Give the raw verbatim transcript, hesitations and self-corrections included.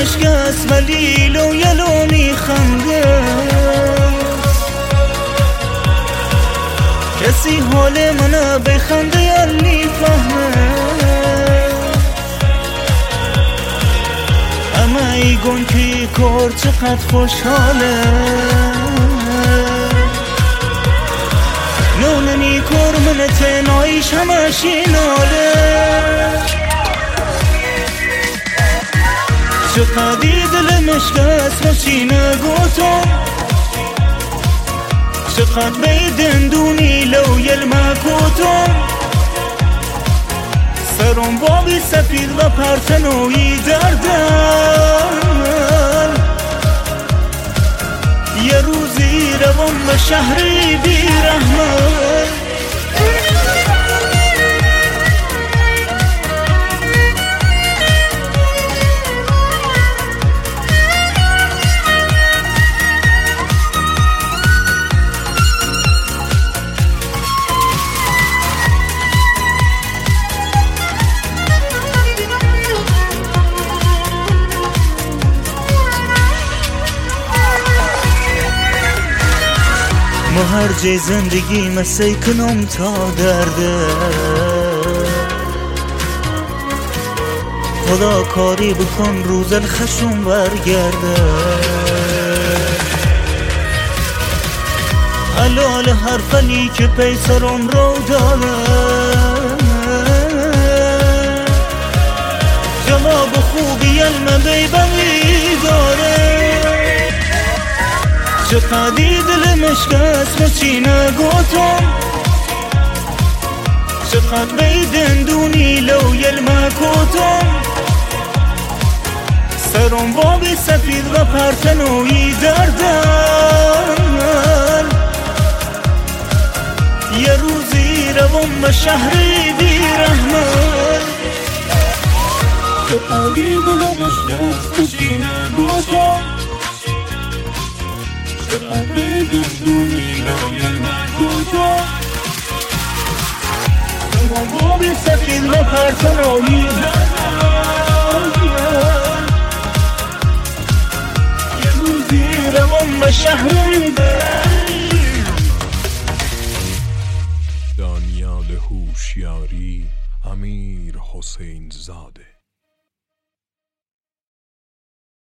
مشکست ولی لو یلو میخنده. کسی حال منو بخنده یا میفهمه. اما ایگون که کار چقدر خوشحاله. نوننی کار من تنهاییش همشی ناله. چقدی دلمش کس مچی نگوتم. چقدر بیدندونی لو یلمکوتم. سرم بابی سفید و پرتنوی دردن. یه روزی روم به شهری بی رحمت. ما هر جای زندگی مسیح کنم تا درده. خدا کاری بکن روز الخشم برگرده. حلال هر فنی که پیسرم رو داره. جواب خوبی علم بیبمی داره. چقدی دلمش کس مچی نگوتم. چقدر بیدندونی لو یلمکوتم. سرم بابی سفید و پرتنوی دردن. یه روزی روم به شهری بی رحمت. چقدی دلمش کس مچی نگوتم. چقدر بیدندونی لو یلمکوتم. سرم بابی سفید و پرتنوی دردن. یه روزی روم به شهری دانیال هوشیاری، امیر حسین زاده.